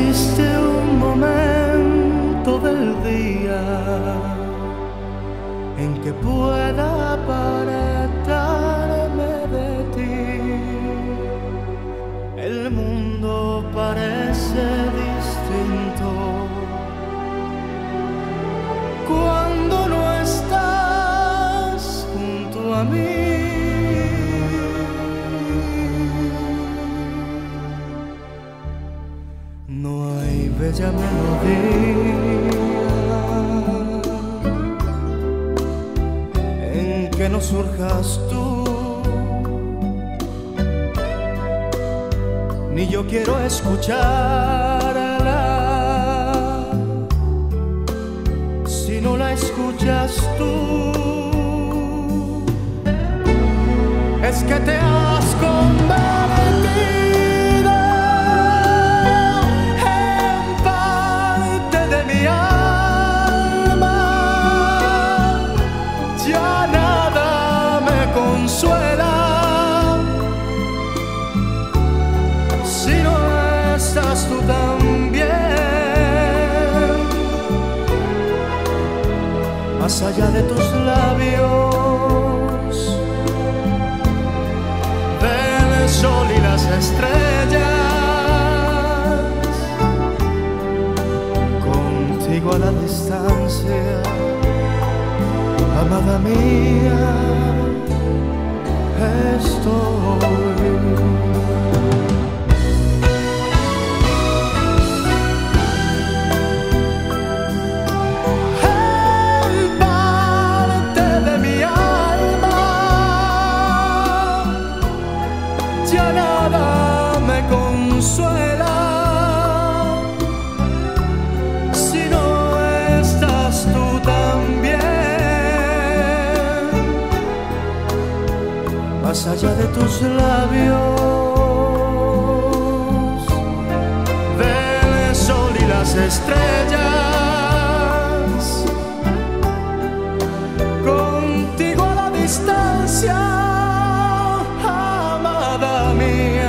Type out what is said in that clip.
existe un momento del día en que pueda apartarme de ti. El mundo parece distinto cuando no estás junto a mí. No hay bella melodía en que no surjas tú, ni yo quiero escucharla si no la escuchas tú. Es que te has convertido en parte de mi alma. Ya nada me consuela si no estás tú también. Más allá de tus labios, del sol y las estrellas, contigo a la distancia, amada mía, estoy. Ya nada me consuela si no estás tú también. Más allá de tus labios, del sol y las estrellas, contigo a la distancia, amada mía.